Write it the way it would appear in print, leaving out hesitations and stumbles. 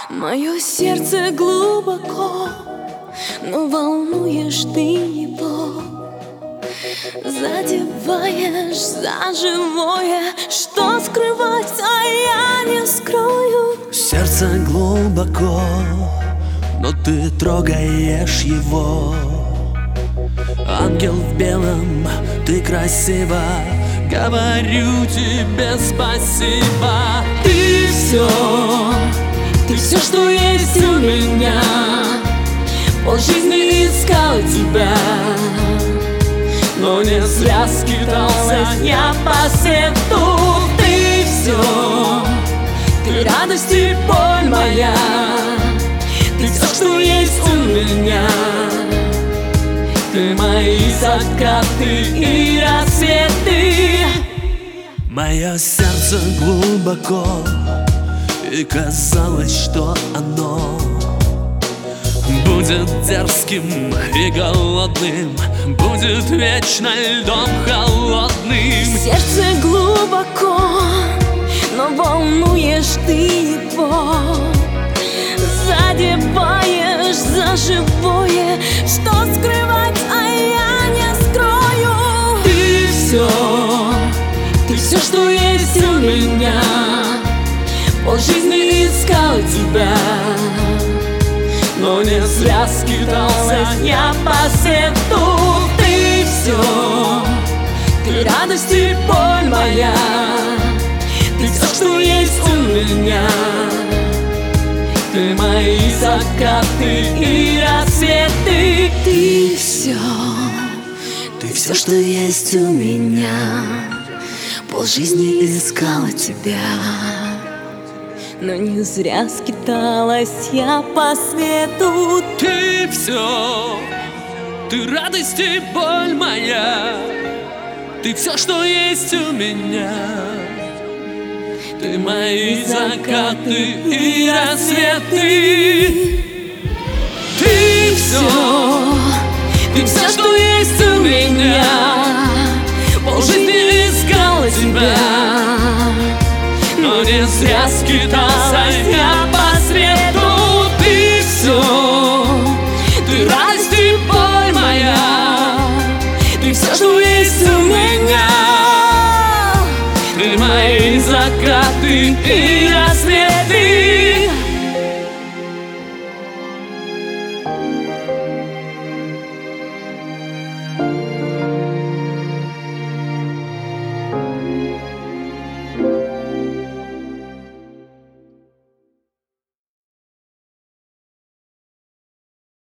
Мое сердце глубоко, но волнуешь ты его. Задеваешь за живое, что скрывать, а я не скрою. Сердце глубоко, но ты трогаешь его. Ангел в белом, ты красива, говорю тебе спасибо. Ты все, что есть у меня. Полжизни искал тебя, но не зря скитался я по свету. Ты все, ты радость и боль моя. Ты все, что есть у меня. Ты мои закаты и рассветы. Мое сердце глубоко, и казалось, что оно будет дерзким и голодным, будет вечно льдом холодным. Сердце глубоко, но волнуешь ты его. Задеваешь за живое, что скрывать, а я не скрою. Ты все, что есть у меня. Полжизни искал тебя, но не зря скитался я по свету. Ты все, ты радость и боль моя. Ты все, что есть у меня. Ты мои закаты и рассветы. Ты все, что есть у меня. Полжизни искала тебя, но не зря скиталась я по свету. Ты все, ты радость и боль моя. Ты все, что есть у меня. Ты мои закаты и рассветы. Ты все, что есть у меня. Полжизни искала тебя, но не зря скиталась